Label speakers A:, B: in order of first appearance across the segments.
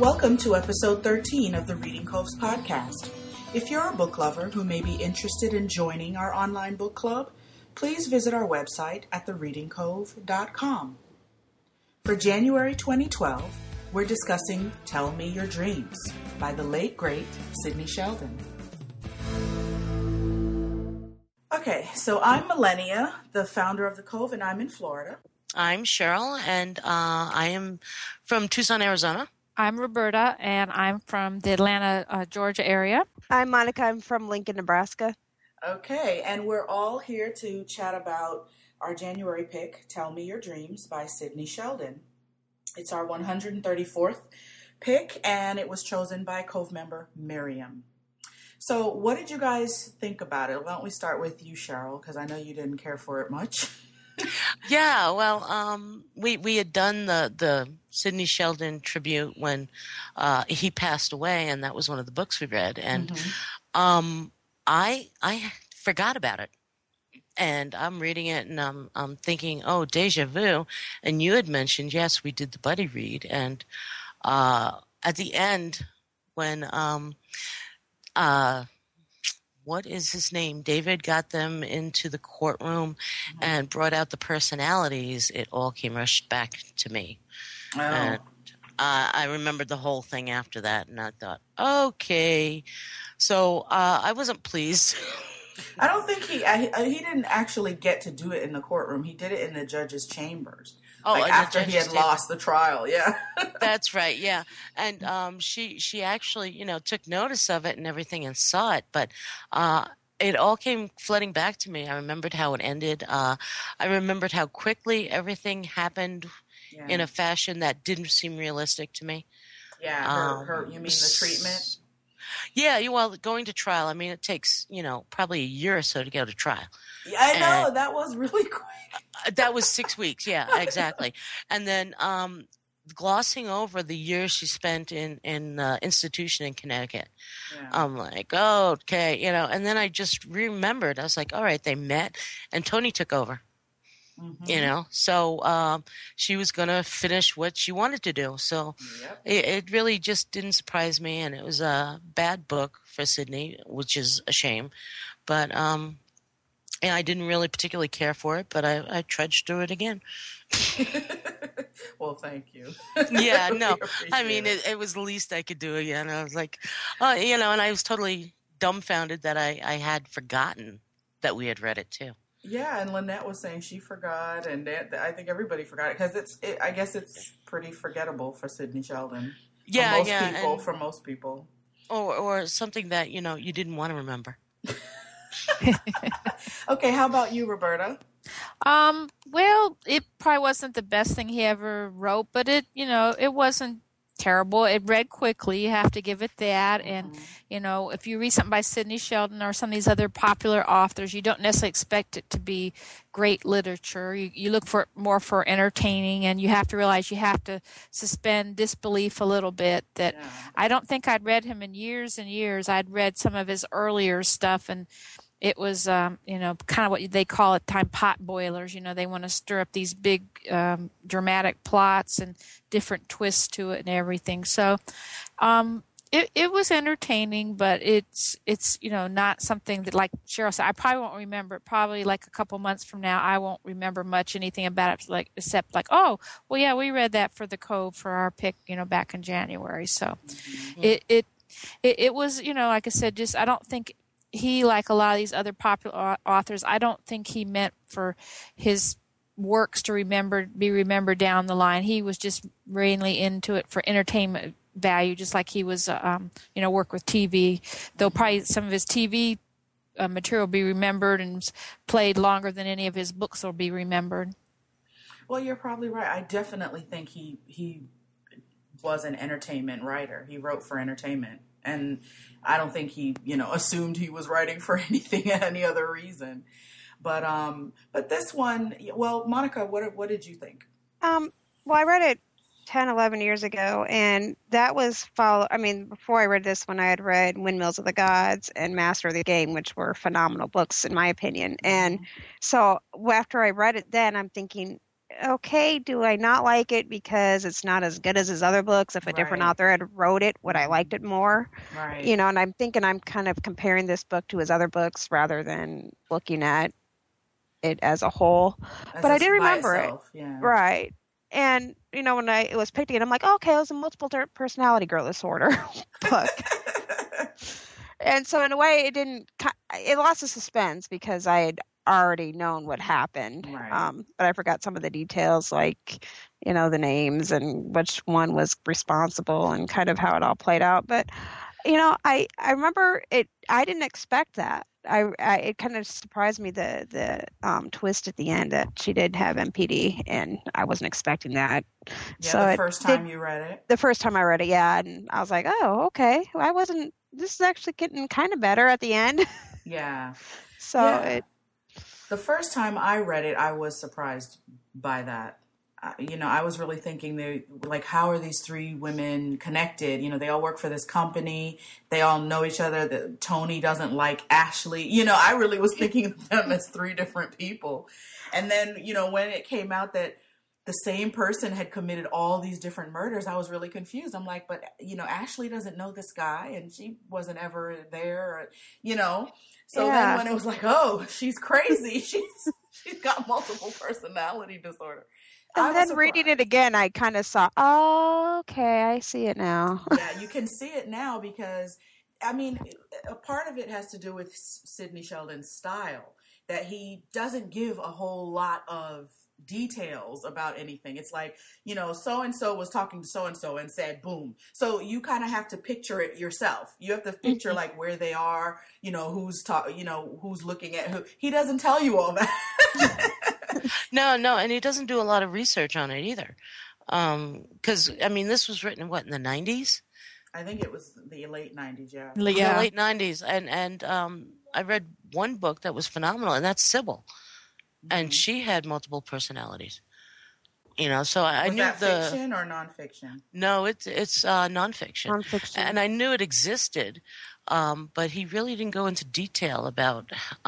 A: Welcome to episode 13 of the Reading Coves podcast. If you're a book lover who may be interested in joining our online book club, please visit our website at thereadingcove.com. For January 2012, we're discussing Tell Me Your Dreams by the late, great Sidney Sheldon. Okay, so I'm Millennia, the founder of the Cove, and I'm in Florida.
B: I'm Cheryl, and I am from Tucson, Arizona.
C: I'm Roberta, and I'm from the Atlanta, Georgia area.
D: I'm Monica. I'm from Lincoln, Nebraska.
A: Okay, and we're all here to chat about our January pick, Tell Me Your Dreams by Sidney Sheldon. It's our 134th pick, and it was chosen by Cove member Miriam. So what did you guys think about it? Why don't we start with you, Cheryl, because I know you didn't care for it much.
B: Yeah, well, we had done the Sidney Sheldon tribute when he passed away, and that was one of the books we read. And I forgot about it. And I'm reading it, and I'm thinking, oh, deja vu. And you had mentioned, yes, we did the buddy read. And at the end, when what is his name? David got them into the courtroom and brought out the personalities. It all came rushed back to me. Oh. And I remembered the whole thing after that, and I thought, okay. So I wasn't pleased.
A: I don't think he didn't actually get to do it in the courtroom. He did it in the judge's chambers.
B: Oh,
A: after he had lost the trial, yeah.
B: That's right, yeah. And she actually, took notice of it and everything and saw it, but it all came flooding back to me. I remembered how it ended. I remembered how quickly everything happened in a fashion that didn't seem realistic to me.
A: Yeah, you mean the treatment?
B: Yeah, well, going to trial, I mean, it takes, probably a year or so to go to trial.
A: Yeah, I know. That was really quick.
B: That was 6 weeks. Yeah, exactly. And then glossing over the years she spent in institution in Connecticut. Yeah. I'm like, oh, okay, and then I just remembered. I was like, all right, they met, and Tony took over. Mm-hmm. So she was going to finish what she wanted to do. So it really just didn't surprise me, and it was a bad book for Sidney, which is a shame. But and I didn't really particularly care for it, but I trudged through it again.
A: Well, thank you.
B: Yeah, no. I mean, it was the least I could do again. I was like, and I was totally dumbfounded that I had forgotten that we had read it too.
A: Yeah, and Lynette was saying she forgot, and I think everybody forgot it because I guess it's pretty forgettable for Sidney Sheldon.
B: Yeah,
A: for most people.
B: Or something that you didn't want to remember.
A: Okay, how about you, Roberta?
C: Well, it probably wasn't the best thing he ever wrote, but it wasn't terrible. It read quickly. You have to give it that. And, if you read something by Sidney Sheldon or some of these other popular authors, you don't necessarily expect it to be great literature. You look for more for entertaining, and you have to realize you have to suspend disbelief a little bit. That I don't think I'd read him in years and years. I'd read some of his earlier stuff, and it was, kind of what they call at the time pot boilers. They want to stir up these big dramatic plots and different twists to it and everything. So it was entertaining, but it's not something that, like Cheryl said, I probably won't remember it. Probably like a couple months from now, I won't remember much anything about it, except oh, well, yeah, we read that for the Cove for our pick, back in January. So it was, like I said, just I don't think he, like a lot of these other popular authors, I don't think he meant for his works to be remembered down the line. He was just mainly into it for entertainment value, just like he was, work with TV. Though probably some of his TV material will be remembered and played longer than any of his books will be remembered.
A: Well, you're probably right. I definitely think he was an entertainment writer. He wrote for entertainment. And I don't think he, assumed he was writing for any other reason. But this one, well, Monica, what did you think?
D: Well, I read it 10, 11 years ago, and that was before I read this one, I had read Windmills of the Gods and Master of the Game, which were phenomenal books in my opinion. And so after I read it then, I'm thinking, okay, do I not like it because it's not as good as his other books? If a different
A: Right.
D: author had wrote it, would I liked
A: Mhm.
D: it more?
A: Right.
D: And I'm thinking I'm kind of comparing this book to his other books rather than looking at it as a whole.
A: As
D: But I
A: a
D: did
A: by
D: remember it.
A: itself, yeah.
D: Right. And, when it was picked again, I'm like, okay, it was a multiple personality girl disorder book. And so in a way, it lost the suspense because I had already known what happened.
A: Right.
D: But I forgot some of the details, like, the names and which one was responsible and kind of how it all played out. But, I remember it, I didn't expect that. It kind of surprised me the twist at the end that she did have MPD, and I wasn't expecting that.
A: Yeah,
D: So
A: the first time you read it.
D: the first time I read it, yeah, and I was like, oh, okay. I wasn't. This is actually getting kind of better at the end.
A: Yeah.
D: So
A: Yeah. The first time I read it, I was surprised by that. I was really thinking, how are these three women connected? They all work for this company. They all know each other. Tony doesn't like Ashley. I really was thinking of them as three different people. And then, when it came out that the same person had committed all these different murders, I was really confused. I'm like, but, Ashley doesn't know this guy and she wasn't ever there, So
D: yeah.
A: then when it was like, oh, she's crazy. She's got multiple personality disorder.
D: And then reading it again, I kind of saw, oh, okay, I see it now.
A: Yeah, you can see it now because, a part of it has to do with Sidney Sheldon's style, that he doesn't give a whole lot of details about anything. It's like, so-and-so was talking to so-and-so and said, boom. So you kind of have to picture it yourself. You have to picture like where they are, who's looking at who. He doesn't tell you all that.
B: No, and he doesn't do a lot of research on it either. Because, this was written, in the 90s?
A: I think it was the late 90s, yeah.
B: The late 90s. And I read one book that was phenomenal, and that's Sybil. Mm-hmm. And she had multiple personalities. So I knew
A: that fiction or nonfiction?
B: No, it's nonfiction.
D: Nonfiction.
B: And I knew it existed, but he really didn't go into detail about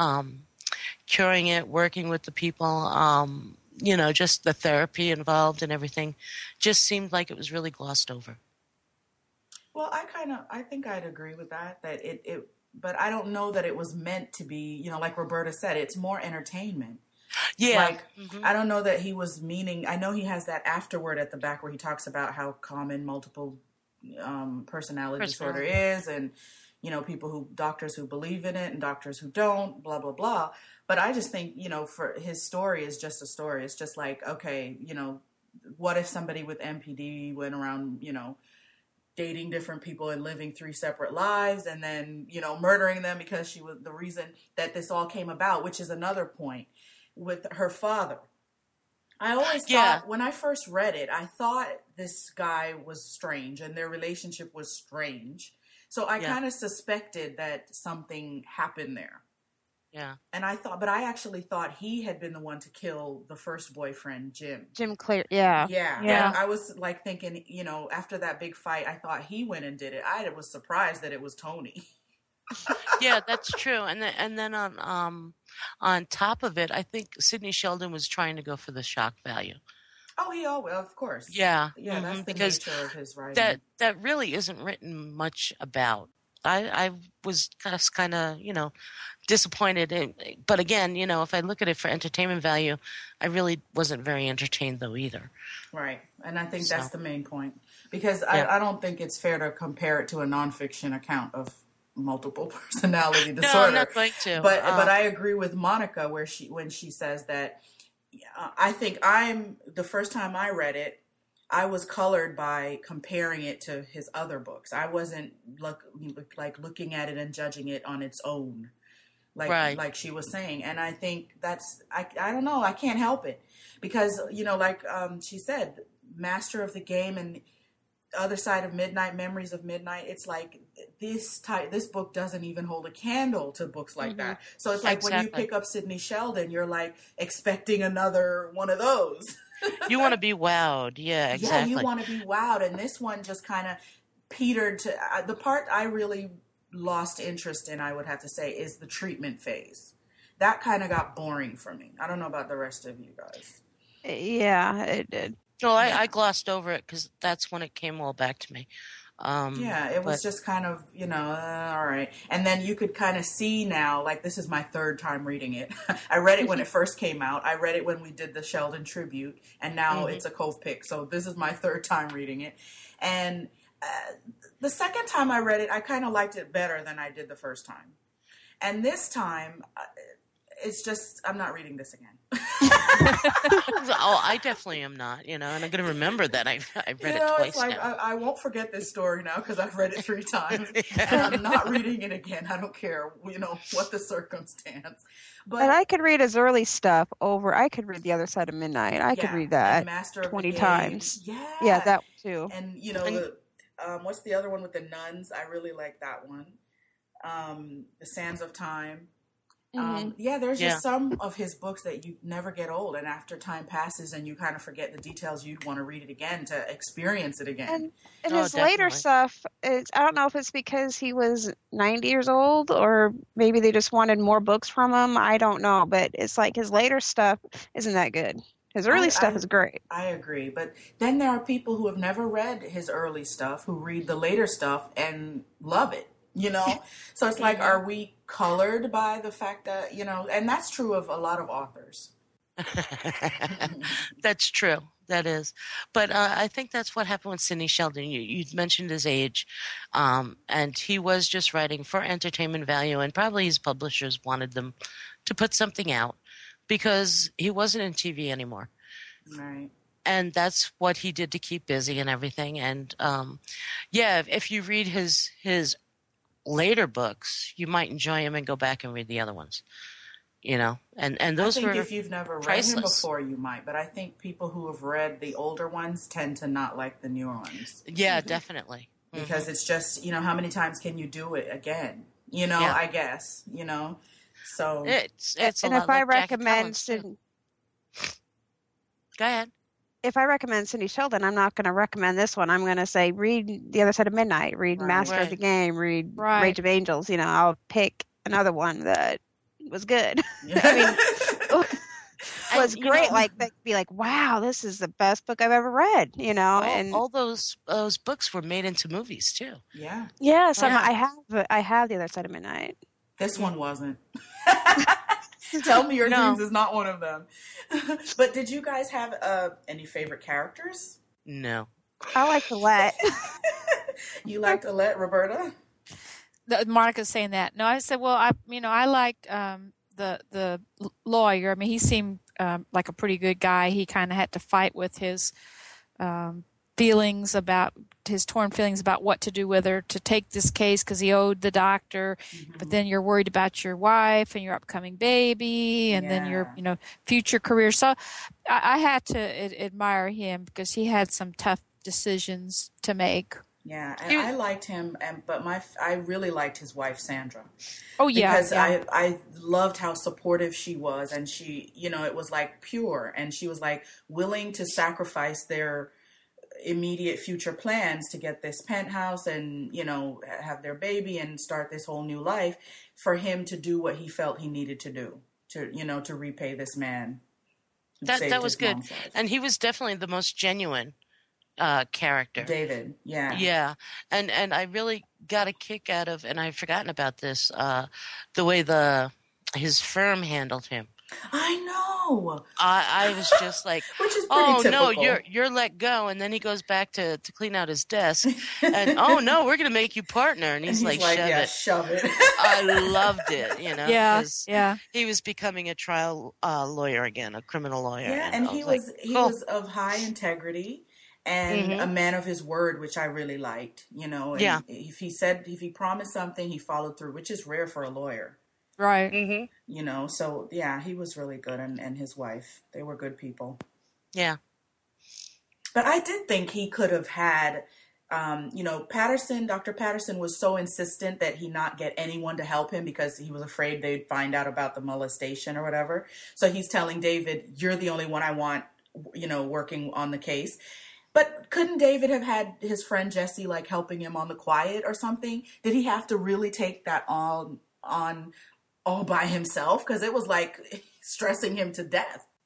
B: curing it, working with the people, just the therapy involved and everything. Just seemed like it was really glossed over.
A: Well, I think I'd agree with that but I don't know that it was meant to be, like Roberta said, it's more entertainment.
B: Yeah.
A: I don't know that he was meaning, I know he has that afterword at the back where he talks about how common multiple personality disorder is, and, doctors who believe in it and doctors who don't, blah, blah, blah. But I just think, for his story is just a story. It's just like, okay, what if somebody with MPD went around, dating different people and living three separate lives and then, murdering them because she was the reason that this all came about, which is another point with her father. I always thought, when I first read it, I thought this guy was strange and their relationship was strange. So I kind of suspected that something happened there.
B: Yeah.
A: And I actually thought he had been the one to kill the first boyfriend, Jim.
D: Jim Clear, yeah.
A: Yeah. I was like thinking, after that big fight, I thought he went and did it. I was surprised that it was Tony.
B: Yeah, that's true. And then on top of it, I think Sidney Sheldon was trying to go for the shock value.
A: Oh, he always, of course.
B: Yeah.
A: Yeah, that's the nature of his writing.
B: That really isn't written much about. I was kind of, disappointed. But again, if I look at it for entertainment value, I really wasn't very entertained though either.
A: Right. And I think that's the main point. Because I don't think it's fair to compare it to a nonfiction account of multiple personality disorder.
B: No, I'm not going to.
A: But I agree with Monica when she says that I think the first time I read it, I was colored by comparing it to his other books. I wasn't looking at it and judging it on its own, like she was saying. And I think that's I don't know. I can't help it because she said, Master of the Game and Other Side of Midnight, Memories of Midnight. It's like this book doesn't even hold a candle to books like that. So it's like when you pick up Sidney Sheldon, you're like expecting another one of those.
B: You want to be wowed. Yeah, exactly.
A: Yeah, you want to be wowed. And this one just kind of petered to the part I really lost interest in, I would have to say, is the treatment phase. That kind of got boring for me. I don't know about the rest of you guys.
D: Yeah, it did.
B: Well, I glossed over it because that's when it came all back to me.
A: It was just kind of, all right. And then you could kind of see now, like, this is my third time reading it. I read it when it first came out. I read it when we did the Sheldon tribute, and now it's a Cove pick. So this is my third time reading it. And the second time I read it, I kind of liked it better than I did the first time. And this time, it's just, I'm not reading this again.
B: Oh, I definitely am not, and I'm going to remember that I read it twice
A: it's like,
B: now.
A: I won't forget this story now because I've read it 3 times. And I'm not reading it again. I don't care, what the circumstance.
D: But I could read his early stuff over. I could read The Other Side of Midnight. I could read that
A: Master
D: 20 times.
A: Yeah,
D: that too.
A: And, what's the other one with the nuns? I really like that one. The Sands of Time. There's just some of his books that you never get old, and after time passes and you kind of forget the details, you'd want to read it again to experience it again.
D: And his later stuff, I don't know if it's because he was 90 years old or maybe they just wanted more books from him. I don't know, but it's like his later stuff isn't that good. His early stuff is great.
A: I agree, but then there are people who have never read his early stuff who read the later stuff and love it. So it's like, are we colored by the fact that, and that's true of a lot of authors.
B: That's true. That is. But I think that's what happened with Sidney Sheldon. You mentioned his age, and he was just writing for entertainment value, and probably his publishers wanted them to put something out because he wasn't in TV anymore.
A: Right.
B: And that's what he did to keep busy and everything. And, if you read his later books, you might enjoy him and go back and read the other ones, and those were
A: I think if you've never read him before, you might, but I think people who have read the older ones tend to not like the newer ones.
B: Yeah, definitely.
A: Because it's just, how many times can you do it again? I guess, so
B: it's
D: and if I recommend
B: go ahead.
D: If I recommend Sidney Sheldon, I'm not going to recommend this one. I'm going to say read The Other Side of Midnight, read Master of the Game, read Rage of Angels. I'll pick another one that was good. Was great. They'd be like, wow, this is the best book I've ever read. And
B: all those books were made into movies too.
A: Yeah.
D: Yes, I have The Other Side of Midnight.
A: This one wasn't. Tell Me Your Dreams is not one of them. But did you guys have any favorite characters?
B: No.
D: I like Alette.
A: You liked Alette, Roberta?
C: Monica's saying that. No, I said, well, I liked the lawyer. I mean, he seemed like a pretty good guy. He kind of had to fight with his torn feelings about what to do, whether to take this case because he owed the doctor, but then you're worried about your wife and your upcoming baby and then your future career. So I had to admire him because he had some tough decisions to make.
A: Yeah, and I liked him, but I really liked his wife, Sandra.
C: Oh, yeah.
A: Because I loved how supportive she was, and she, it was like pure, and she was like willing to sacrifice their immediate future plans to get this penthouse and, have their baby and start this whole new life for him to do what he felt he needed to do to repay this man.
B: That was good. And he was definitely the most genuine character.
A: David, yeah.
B: Yeah. And I really got a kick out of, and I'd forgotten about this, the way his firm handled him.
A: I know.
B: I was just like,
A: which is pretty typical.
B: No, you're let go, and then he goes back to clean out his desk, and oh no, we're gonna make you partner, and he's like,
A: shove it.
B: I loved it,
C: Yeah.
B: He was becoming a trial lawyer again, a criminal lawyer.
A: Yeah, and he was of high integrity and a man of his word, which I really liked. And if he promised something, he followed through, which is rare for a lawyer.
C: Right.
B: Mm-hmm.
A: So yeah, he was really good, and his wife, they were good people.
B: Yeah.
A: But I did think he could have had, Dr. Patterson was so insistent that he not get anyone to help him because he was afraid they'd find out about the molestation or whatever. So he's telling David, you're the only one I want, working on the case. But couldn't David have had his friend Jesse, helping him on the quiet or something? Did he have to really take that on all by himself? Because it was stressing him to death.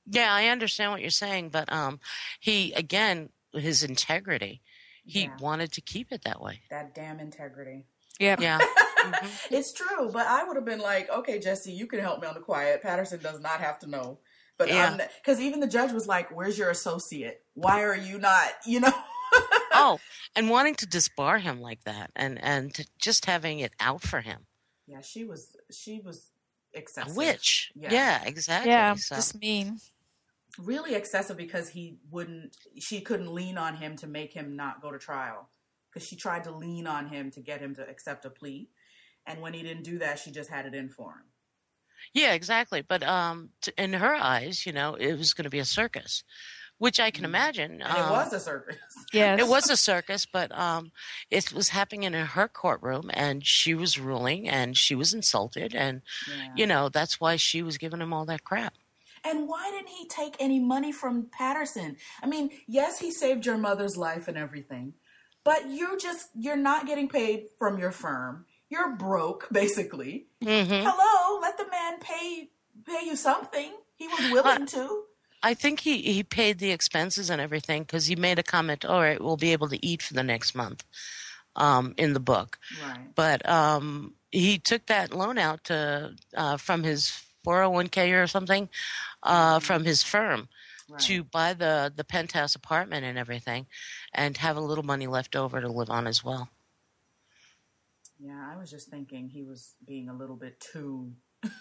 B: Yeah, I understand what you're saying, but he again, his integrity, he
A: Yeah.
B: wanted to keep it that way.
A: That damn integrity.
C: Yep.
B: Yeah.
A: It's true, but I would have been like, okay, Jesse, you can help me on the quiet. Patterson does not have to know. But
B: Yeah.
A: because even the judge was like, where's your associate? Why are you not,
B: Oh, and wanting to disbar him like that, and just having it out for him.
A: Yeah, she was excessive.
B: A witch. Yeah, exactly.
C: Yeah,
B: So.
C: just mean.
A: Really excessive because she couldn't lean on him to make him not go to trial. Because she tried to lean on him to get him to accept a plea. And when he didn't do that, she just had it in for him.
B: Yeah, exactly. But in her eyes, it was going to be a circus, which I can imagine.
A: And it was a circus.
C: Yes.
B: It was a circus, but it was happening in her courtroom, and she was ruling, and she was insulted, and, that's why she was giving him all that crap.
A: And why didn't he take any money from Patterson? I mean, yes, he saved your mother's life and everything, but you're not getting paid from your firm. You're broke, basically.
B: Mm-hmm.
A: Hello, let the man pay you something. He was willing to.
B: I think he paid the expenses and everything because he made a comment, all right, we'll be able to eat for the next month in the book.
A: Right.
B: But he took that loan out from his 401k or something from his firm to buy the penthouse apartment and everything and have a little money left over to live on as well.
A: Yeah, I was just thinking he was being a little bit too...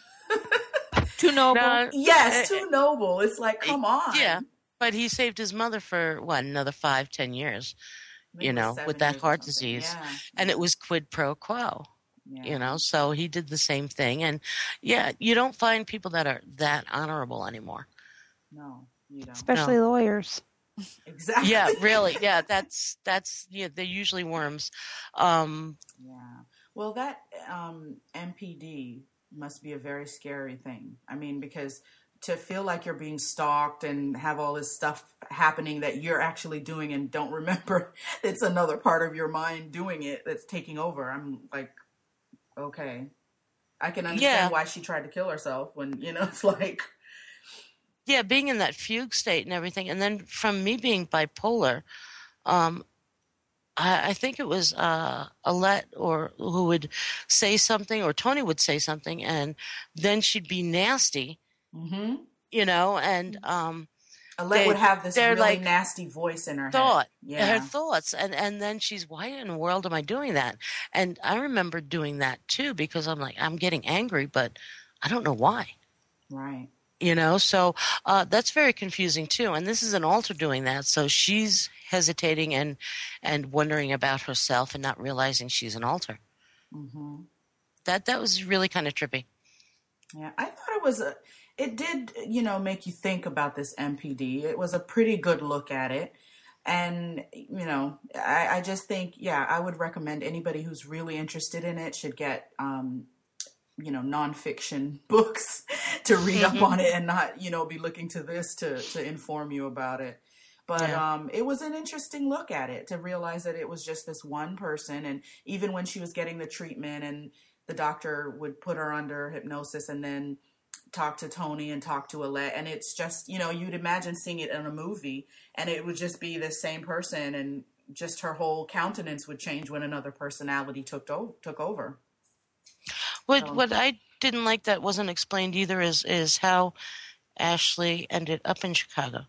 C: Too noble.
B: No,
A: yes, too noble. It's like, come on.
B: Yeah, but he saved his mother for, another 5-10 years, with that heart disease.
A: Yeah.
B: And it was quid pro quo, so he did the same thing. And, you don't find people that are that honorable anymore.
A: No, you don't.
D: Especially lawyers.
A: Exactly.
B: Yeah, really. Yeah, that's they're usually worms.
A: Well, that MPD must be a very scary thing. I mean, because to feel like you're being stalked and have all this stuff happening that you're actually doing and don't remember, it's another part of your mind doing it that's taking over. I'm like, okay. I can understand why she tried to kill herself when, it's like...
B: Yeah, being in that fugue state and everything. And then from me being bipolar, I think it was Alette who would say something, or Tony would say something, and then she'd be nasty, and
A: Alette would have this really nasty voice in her head.
B: Her thoughts, and then she's, why in the world am I doing that? And I remember doing that too, because I'm like, I'm getting angry, but I don't know why.
A: Right.
B: So that's very confusing too. And this is an alter doing that. So she's hesitating and wondering about herself and not realizing she's an alter.
A: Mm-hmm.
B: That was really kind of trippy.
A: Yeah, I thought it did, make you think about this MPD. It was a pretty good look at it. And, I just think, I would recommend anybody who's really interested in it should get, nonfiction books to read up on it and not, be looking to this to inform you about it. But it was an interesting look at it to realize that it was just this one person. And even when she was getting the treatment and the doctor would put her under hypnosis and then talk to Tony and talk to Alette. And it's just, you'd imagine seeing it in a movie and it would just be the same person and just her whole countenance would change when another personality took over.
B: What I didn't like that wasn't explained either is how Ashley ended up in Chicago.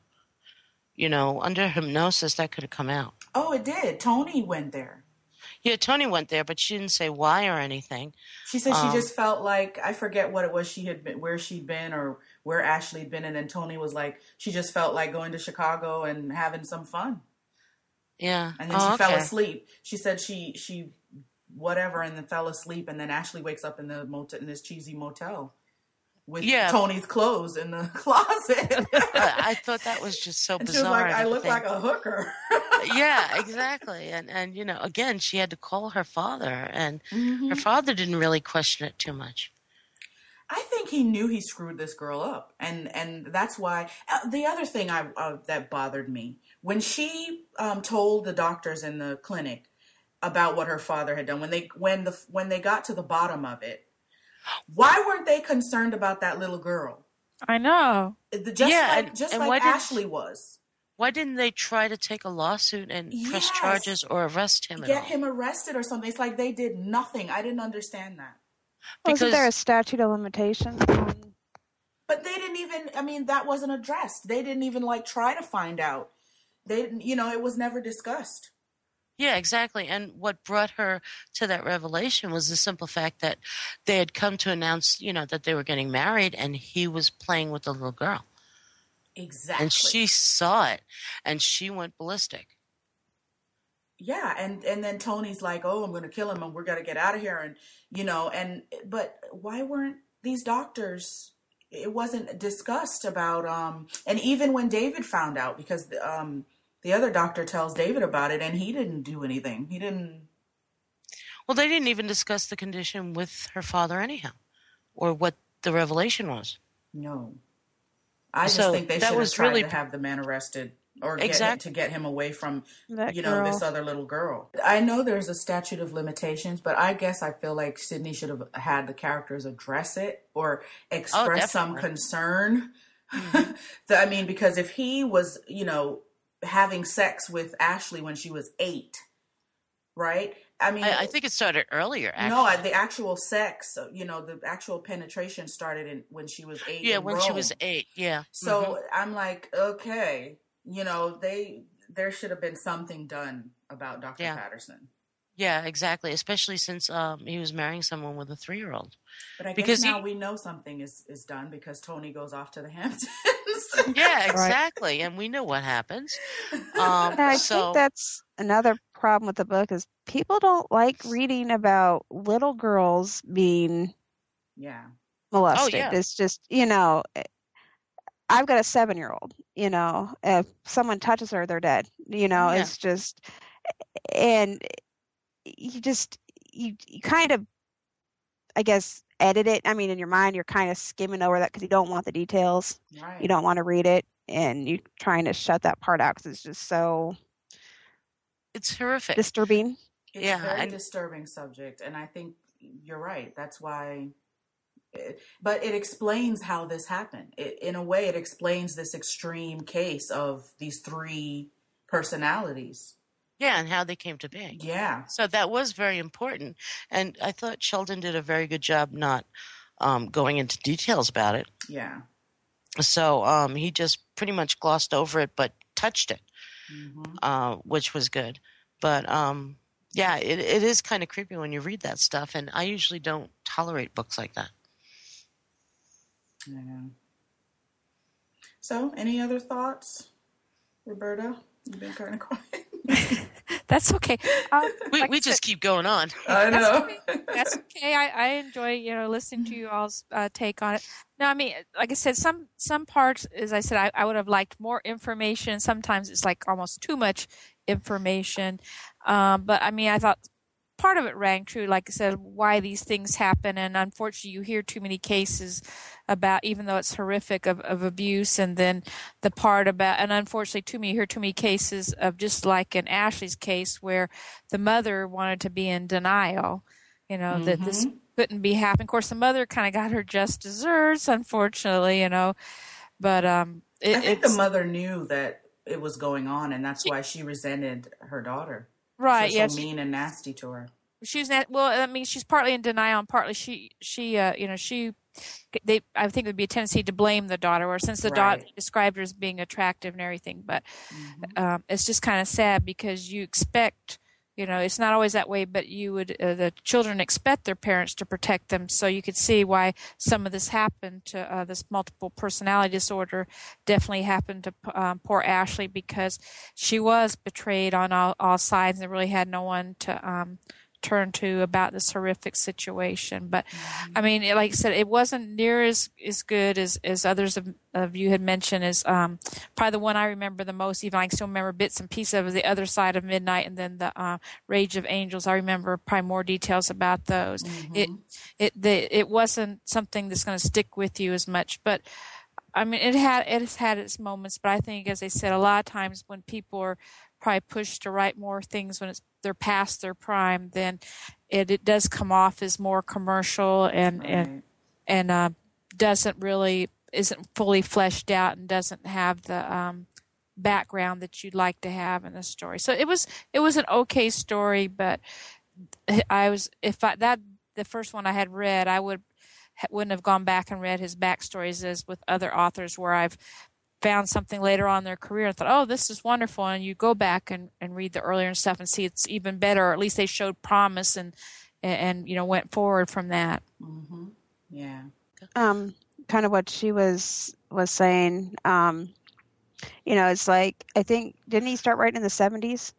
B: Under hypnosis, that could have come out.
A: Oh, it did. Tony went there.
B: Yeah, Tony went there, but she didn't say why or anything.
A: She said she just felt like, I forget what it was where she'd been or where Ashley'd been. And then Tony was like, she just felt like going to Chicago and having some fun.
B: Yeah.
A: And then she fell asleep. She said she whatever, and then fell asleep. And then Ashley wakes up in this cheesy motel with Tony's clothes in the closet.
B: I thought that was just so bizarre.
A: She was like, I look like a hooker.
B: Yeah, exactly. And again, she had to call her father, and her father didn't really question it too much.
A: I think he knew he screwed this girl up, and that's why. The other thing that bothered me when she told the doctors in the clinic about what her father had done, when they got to the bottom of it, why weren't they concerned about that little girl?
C: I know.
A: Just like Ashley was.
B: Why didn't they try to take a lawsuit and press charges or arrest him
A: Get him arrested or something? It's like they did nothing. I didn't understand that.
D: Wasn't there a statute of limitations?
A: But they didn't even, I mean, that wasn't addressed. They didn't even like try to find out. They didn't, it was never discussed.
B: Yeah, exactly. And what brought her to that revelation was the simple fact that they had come to announce, that they were getting married, and he was playing with the little girl.
A: Exactly.
B: And she saw it, and she went ballistic.
A: Yeah, and then Tony's like, "Oh, I'm going to kill him, and we're going to get out of here," but why weren't these doctors? It wasn't discussed about, and even when David found out, because the other doctor tells David about it, and he didn't do anything. He didn't.
B: Well, they didn't even discuss the condition with her father anyhow, or what the revelation was.
A: No. I just think they should have tried to have the man arrested or get him away from, this other little girl. I know there's a statute of limitations, but I guess I feel like Sidney should have had the characters address it or express some concern. Mm-hmm. I mean, because if he was, having sex with Ashley when she was 8, right? I mean,
B: I think it started earlier. Actually.
A: No, the actual sex, the actual penetration started when she was 8.
B: Yeah, when she was 8. Yeah.
A: So I'm like, okay, there should have been something done about Dr. Patterson.
B: Yeah, exactly. Especially since he was marrying someone with a 3-year-old.
A: But I guess now we know something is done because Tony goes off to the Hamptons.
B: Yeah, exactly. Right. And we know what happens.
D: I think that's another problem with the book is people don't like reading about little girls being molested. Oh, yeah. It's just, I've got a 7-year-old, if someone touches her, they're dead. It's just, and you kind of, I guess, edit it. I mean, in your mind, you're kind of skimming over that because you don't want the details. Right. You don't want to read it, and you're trying to shut that part out because it's just so...
B: It's horrific.
D: Disturbing.
A: It's a very disturbing subject, and I think you're right. That's why... But it explains how this happened. In a way, it explains this extreme case of these 3 personalities.
B: Yeah, and how they came to be.
A: Yeah.
B: So that was very important. And I thought Sheldon did a very good job not going into details about it.
A: Yeah.
B: So he just pretty much glossed over it but touched it, which was good. But, it is kind of creepy when you read that stuff. And I usually don't tolerate books like that.
A: Yeah. So, any other thoughts, Roberta? You've been kind of quiet.
C: That's okay.
B: We just keep going on.
A: I know.
C: That's okay. I enjoy, listening to you all's take on it. No, I mean, like I said, some parts, as I said, I would have liked more information. Sometimes it's like almost too much information. But I mean, I thought part of it rang true, like I said, why these things happen. And unfortunately, you hear too many cases about, even though it's horrific, of abuse. And then the part about, and unfortunately, you hear too many cases of just like in Ashley's case where the mother wanted to be in denial, that this couldn't be happening. Of course, the mother kind of got her just desserts, unfortunately, But I
A: think the mother knew that it was going on, and that's why she resented her daughter.
C: Right.
A: So mean and nasty to her.
C: She's not. Well, I mean, she's partly in denial, and partly I think there'd be a tendency to blame the daughter, or since the daughter described her as being attractive and everything. But it's just kind of sad because you expect, it's not always that way, but you would, the children expect their parents to protect them. So you could see why some of this happened to this multiple personality disorder. Definitely happened to poor Ashley because she was betrayed on all sides and really had no one to turn to about this horrific situation. But I mean, like I said, it wasn't near as good as others of you had mentioned. Is probably the one I remember the most. Even I still remember bits and pieces of The Other Side of Midnight, and then the Rage of Angels. I remember probably more details about those. It wasn't something that's going to stick with you as much, but I mean, it has had its moments. But I think, as I said, a lot of times when people are probably pushed to write more things when they're past their prime, then it does come off as more commercial and doesn't really isn't fully fleshed out and doesn't have the background that you'd like to have in the story. So it was an okay story, but the first one I had read, I wouldn't have gone back and read his backstories as with other authors where I've found something later on in their career and thought, oh, this is wonderful. And you go back and read the earlier stuff and see it's even better, or at least they showed promise and went forward from that.
A: Mm-hmm. Yeah.
D: Kind of what she was saying, it's like, I think, didn't he start writing in the 70s?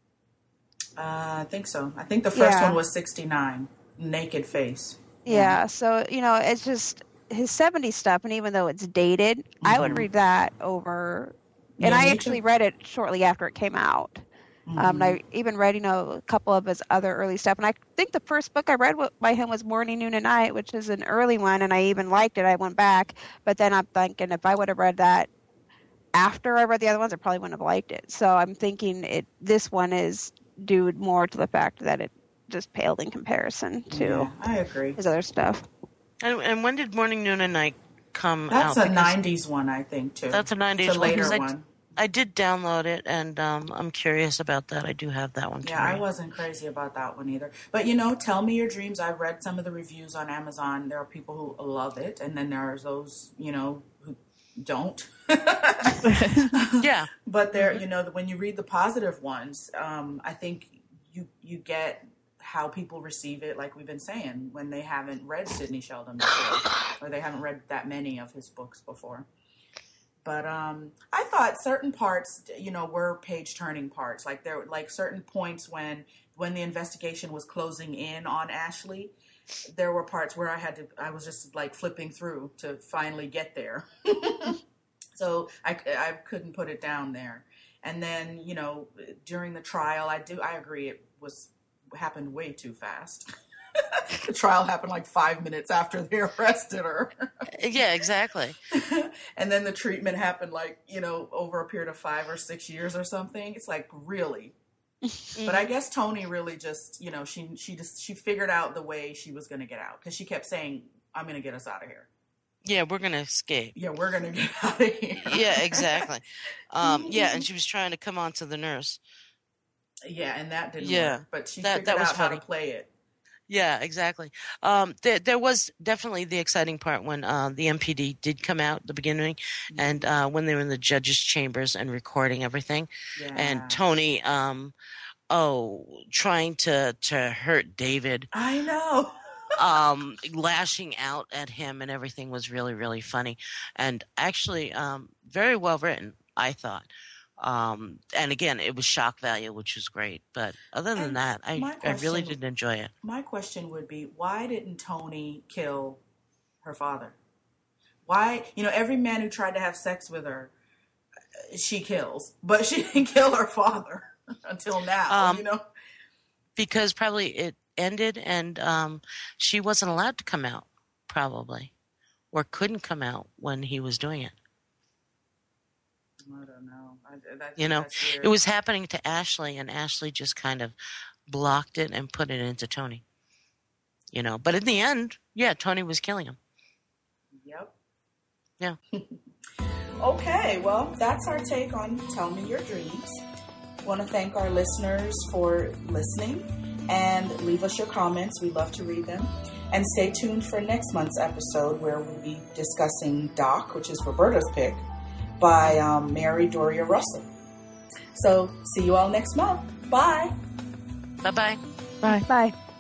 A: I think so. I think the first one was 69, Naked Face.
D: Yeah. So, it's just his 70s stuff. And even though it's dated, I would read that over. And I actually read it shortly after it came out. And I even read, a couple of his other early stuff. And I think the first book I read by him was Morning, Noon, and Night, which is an early one. And I even liked it. I went back. But then I'm thinking if I would have read that after I read the other ones, I probably wouldn't have liked it. So I'm thinking this one is due more to the fact that it just paled in comparison to
A: I agree.
D: his other stuff.
B: And when did Morning, Noon, and Night come
A: out?
B: That's
A: a 90s one, I think, too.
B: That's a 90s
A: it's a later
B: one.
A: one.
B: I did download it, and I'm curious about that. I do have that one, too.
A: Yeah, I wasn't crazy about that one either. But, Tell Me Your Dreams, I've read some of the reviews on Amazon. There are people who love it, and then there's those, who don't.
B: Yeah.
A: But there, when you read the positive ones, I think you get how people receive it, like we've been saying, when they haven't read Sidney Sheldon before, or they haven't read that many of his books before. But I thought certain parts, were page-turning parts. Like there, like certain points when the investigation was closing in on Ashley, there were parts where I was just like flipping through to finally get there. So I couldn't put it down there. And then, during the trial, I agree it happened way too fast. The trial happened like 5 minutes after they arrested her.
B: Yeah, exactly.
A: And then the treatment happened like, over a period of 5 or 6 years or something. It's like, really? But I guess Toni really just, she figured out the way she was going to get out. Because she kept saying, I'm going to get us out of here.
B: Yeah, we're going to escape.
A: Yeah, we're going to get out of here.
B: Yeah, exactly. And she was trying to come on to the nurse.
A: Yeah, and that didn't work. But she figured out how to play it.
B: Yeah, exactly. There was definitely the exciting part when the MPD did come out at the beginning, and when they were in the judges' chambers and recording everything, and Toni, trying to hurt David.
A: I know.
B: Lashing out at him and everything was really, really funny, and actually very well written, I thought. And again, it was shock value, which was great. But other than that, I really did enjoy it. My
A: question would be, why didn't Toni kill her father? Why, every man who tried to have sex with her, she kills. But she didn't kill her father until now,
B: Because probably it ended and she wasn't allowed to come out, probably. Or couldn't come out when he was doing it.
A: I don't know.
B: It was happening to Ashley, and Ashley just kind of blocked it and put it into Toni. But in the end, Toni was killing him.
A: Yep.
B: Yeah.
A: Okay, well, that's our take on Tell Me Your Dreams. I want to thank our listeners for listening, and leave us your comments. We love to read them. And stay tuned for next month's episode, where we'll be discussing Doc, which is Roberta's pick, by Mary Doria Russell. So, see you all next month. Bye.
B: Bye-bye.
D: Bye. Bye.